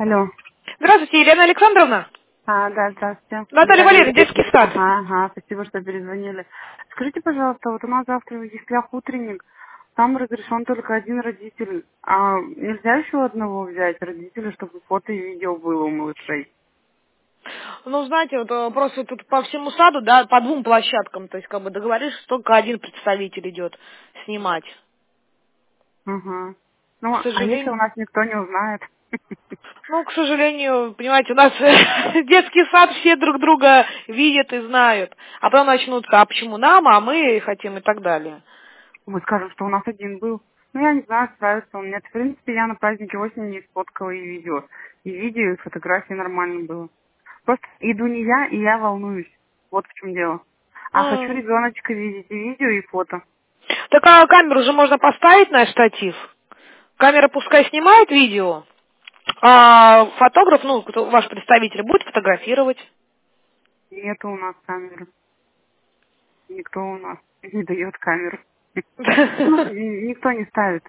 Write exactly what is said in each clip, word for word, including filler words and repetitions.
Алло. Здравствуйте, Елена Александровна. А, да, здравствуйте. Наталья Я... Валерьевна, детский сад. Ага, ага, спасибо, что перезвонили. Скажите, пожалуйста, вот у нас завтра в Яслях утренник, там разрешен только один родитель. А нельзя еще одного взять родителя, чтобы фото и видео было у малышей? Ну, знаете, вот э, просто тут по всему саду, да, по двум площадкам, то есть как бы договоришься, что только один представитель идет снимать. Ага. К Ну, а если у сожалению, нас никто не узнает? ну, к сожалению, понимаете, у нас детский сад, все друг друга видят и знают. А потом начнутся, а почему нам, а мы хотим и так далее. Мы скажем, что у нас один был. Ну, я не знаю, справится он. Нет, в принципе, я на празднике осени не сфоткала и видео. И видео, и фотографии нормально было. Просто иду не я, и я волнуюсь. Вот в чем дело. А хочу М. ребеночка видеть и видео, и фото. Так а камеру же можно поставить на штатив. Камера пускай снимает видео, а фотограф, ну, кто- ваш представитель, будет фотографировать. Нету у нас камеры. Никто у нас не дает камеру. Ну, ни- никто не ставит.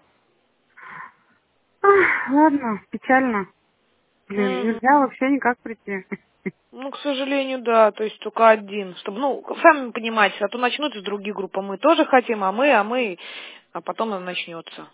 Ах, ладно, печально. Блин, Мгм. нельзя вообще никак прийти. Ну, к сожалению, да, то есть только один. Чтобы, ну, сами понимаете, а то начнут из других групп, а мы тоже хотим, а мы, а мы, а потом оно начнется.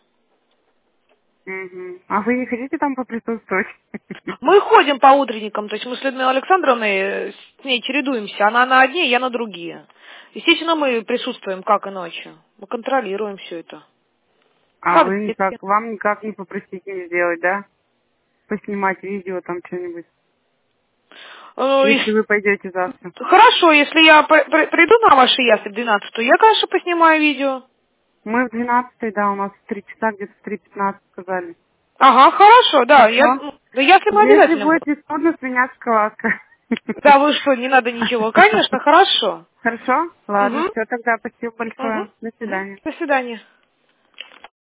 Мгм. А вы не хотите там поприсутствовать? Мы ходим по утренникам, то есть мы с Людмилой Александровной, э, с ней чередуемся, она на одни, я на другие. Естественно, мы присутствуем, как и ночью. Мы контролируем все это. А Как вы никак, детки. вам никак не попросить не сделать, да? Поснимать видео там что-нибудь. Э, Если и вы пойдете завтра. Хорошо, если я при- при- приду на ваши ясли в двенадцать, то я, конечно, поснимаю видео. Мы в двенадцатой, да, у нас в три часа, где-то в три пятнадцать сказали. Ага, хорошо, да. Я, Хорошо? ну, да ясли мы Если обязательно будет будем. не трудно, свинячка шоколадка. Да, вы что, не надо ничего. Конечно, хорошо. Хорошо? Ладно, Угу. все, тогда спасибо большое. Угу. До Угу. свидания. До свидания.